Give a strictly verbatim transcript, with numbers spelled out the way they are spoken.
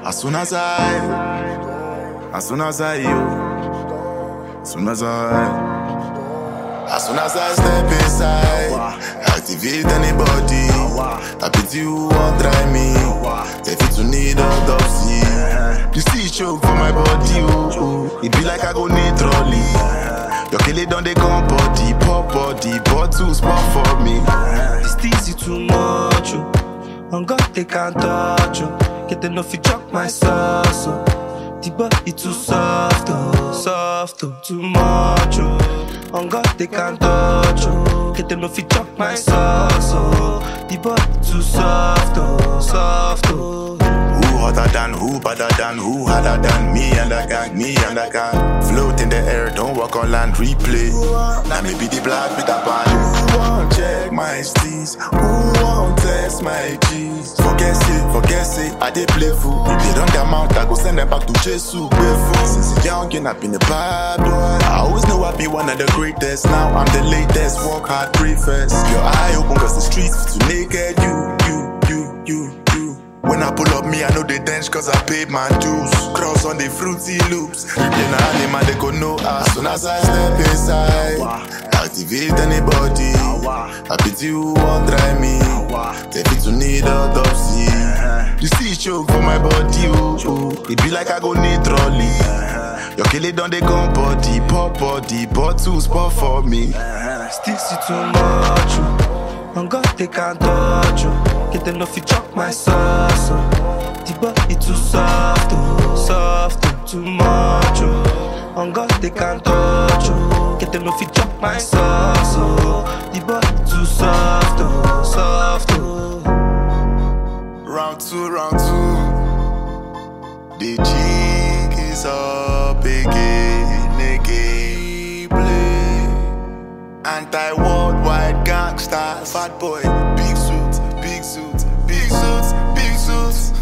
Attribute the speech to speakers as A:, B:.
A: As soon as I, as soon as I you, as soon as I, as soon as I step inside, activate anybody. I pity you won't try me. If it to need autopsy, you see choke for my body. Oh, it be like I go need trolley. Your killer done they come body, pop body, bottles pop for me.
B: This easy too much, oh. On God they can't touch, oh. Get enough you chuck my sauce, oh. The body too soft, oh, soft, oh. Too much, oh. On God they can't touch, oh. Get enough you chuck my sauce, oh. The body too soft, oh, soft, oh.
A: Who hotter than, who better than, who harder than me and the gang, me and the gang. Float in the air, don't walk on land, replay. Now me be the black with a band. Who won't check my steez? Who won't test my cheese? Forget it, forget it, I dey playful. If they don't get mount, I go send them back to Jesu. Barefoot. Since young, you not been a bad boy. I always know I be one of the greatest. Now I'm the latest, work hard, pray first. Your eye open cause the streets too naked. You, you, you, you. When I pull up me, I know they dance cause I paid my dues. Cross on the fruity loops. Replay na animal, they go know. As soon as I step inside, activate anybody. I pity you won't try me. If it to need autopsy, you see choke for my body. Oh, it be like I go need trolley. Your killer done they come body, pop body, bottles pop for me.
B: Still see too much, oh. On God they can't touch, oh. Get enough you chuck my sauce, oh. The body too soft, oh, soft, oh. Too much, oh. On God they can't touch, oh. Get enough you chuck my sauce, oh. The body too soft, oh, soft, oh.
A: Round two, round two. The jig is up again, again, play. Anti-worldwide gangster, fat boy, big suits, big suits, big suits, big suits.